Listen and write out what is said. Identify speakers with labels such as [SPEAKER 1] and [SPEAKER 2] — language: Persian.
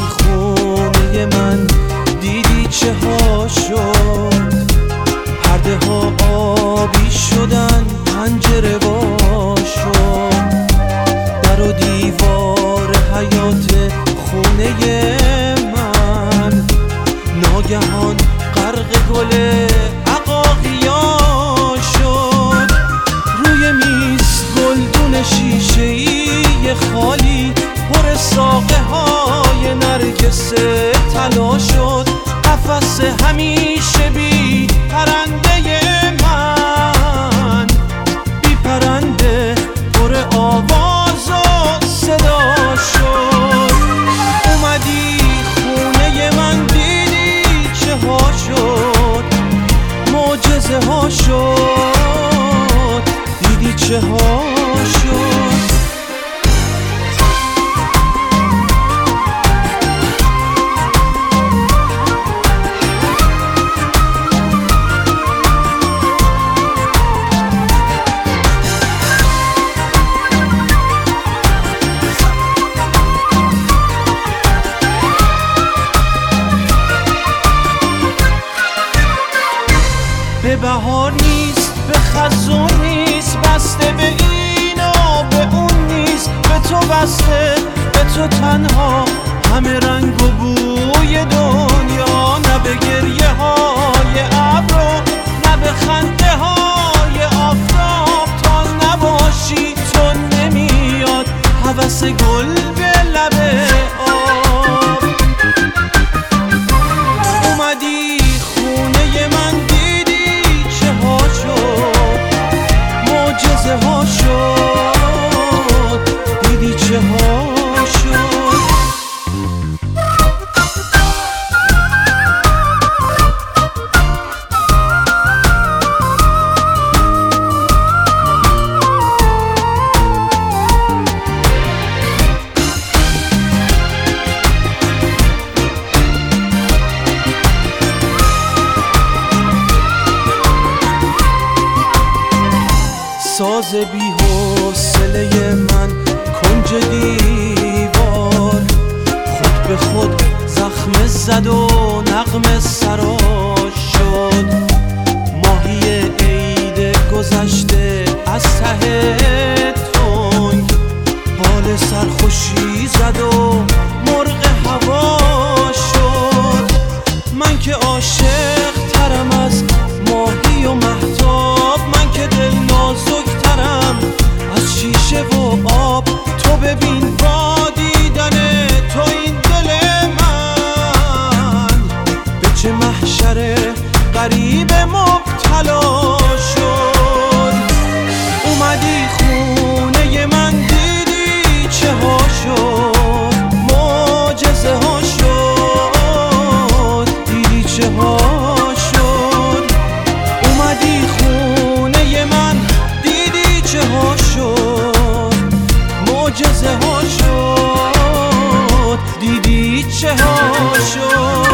[SPEAKER 1] خونه من دیدی چه ها شد، پرده ها آبی شدن، پنجره وا شد، در و دیوار حیات خونه من ناگهان غرق گل عقاقیا شد. روی میز گلدون شیشه‌ای خالی پر ساقه های نرگس طلا شد. قفس همیشه بی پرنده من، بی پرنده پر آواز و صدا شد. اومدی خونه من دیدی چه ها شد، معجزه ها شد، دیدی چه ها شد. به بهار نیست، به خزون نیست، بسته به این و به اون نیست، به تو بسته، به تو تنها، همه رنگ و بوی دنیا. نه به گریه های ابر، نه به خنده های آفتاب، تا نباشی تو نمیاد هوس گل به لب آب. اومدی خونه من معجزه ها شد، دیدی چه ها شد. ساز بی حوصله من کنج دیوار خود به خود زخم زد و نغمه سراش شد. ماهی عید گذشته از ته تنگ بال سرخوشی زد و مرغ هوا شد. من که عاشق ترم از ماهی و مهتاب، من که دل نازک ترم از شیشه و آب. تو ببین با دیدن تو این دل من به چه محشر غریب مبتلا شد. اومدی خونه من دیدی چه ها شد، معجزه ها شد، دیدی چه ها شد. اومدی خونه من دیدی چه ها شد، معجزه ها شد، دیدی چه ها شد.